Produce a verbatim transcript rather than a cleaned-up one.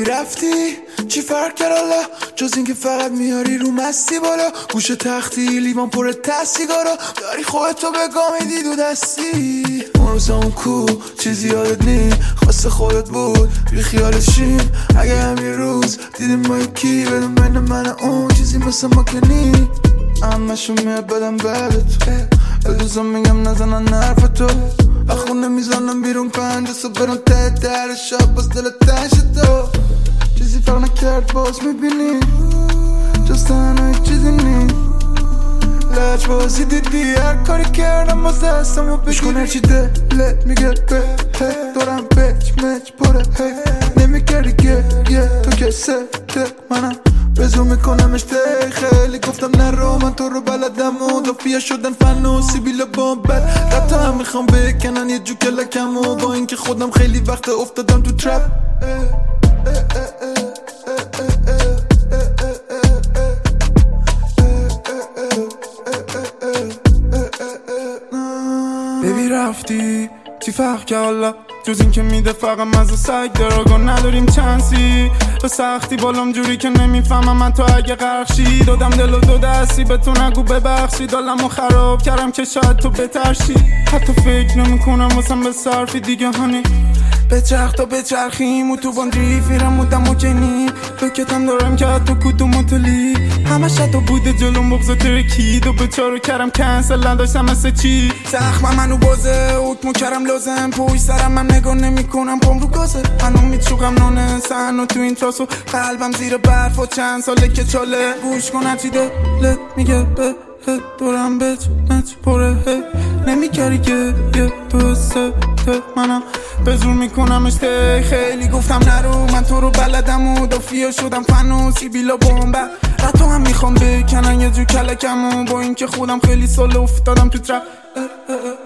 بیبی رفتی چی فرق کرد الله جز این که فقط میاری رو مستی بالا گوشه تختی لیوان پر ته سیگارا داری خودتو بگاه میدی دو دستی اون روزا اون کو چیزی یادت نی خواست خودت بود بی خیالشیم اگه همین روز دیدیم ما یکی بدون بین من اون چیزی مثل ما که نی همشو میاد بدم بردت الوزا میگم نزنن حرف تو اخونه میزنم بیرون پنج سو برم ته در شب باز دل تنش تو چیزی فرق نکرد باز میبینی جز تنهای چیزی نی لج بازی دیدی هر کاری کردم باز دستمو بگیری بشکن هرچی دلت میگه به دارم بچ مچ پره نمیگردی گریه تو که سته منم بزو میکنمش تی خیلی گفتم نرو من تو رو بلدم و دافیه شدن فن و سیبیل و بامبت ربطا هم میخوام بکنن یه جو کلکم و با اینکه خودم خیلی وقت افتادم تو ترپ ببی رفتی چی فرق که حالا جز این که میده فقط مزه سگ دراغا نداریم چانسی به سختی بالام جوری که نمیفهمم من تو اگه غرقشی دادم دل و دو دستی به تو نگو ببخشی دلمو خراب کردم که شاید تو بترشی حتی فکر نمیکنم واسم به صرفی دیگه هانی بچرخ تا بچرخیم و تو باندری فیرم و دم و جنی بکتم دارم که حتی کدوم مطلی همه شتا بوده جلوم بغضا ترکید و بچارو کردم کنسل نداشتم مثل چی زخمم منو بازه حکمو کردم لازم پوی سرم من نگاه نمی کنم پام رو گازه هنو میچوقم نانه سن و تو این تراس و قلبم زیر برف و چند ساله که چاله گوش کن هرچی دلت میگه به دورم بچ مچ پره نمیکاری که یه تو سته منم به زور میکنمش ته خیلی گفتم نرو من تو رو بلدم و دافیه شدم فن و سیبیلا بامبر رتو هم میخوام بکنن یه جو کلکم و با اینکه خودم خیلی سال افتادم تو ترپ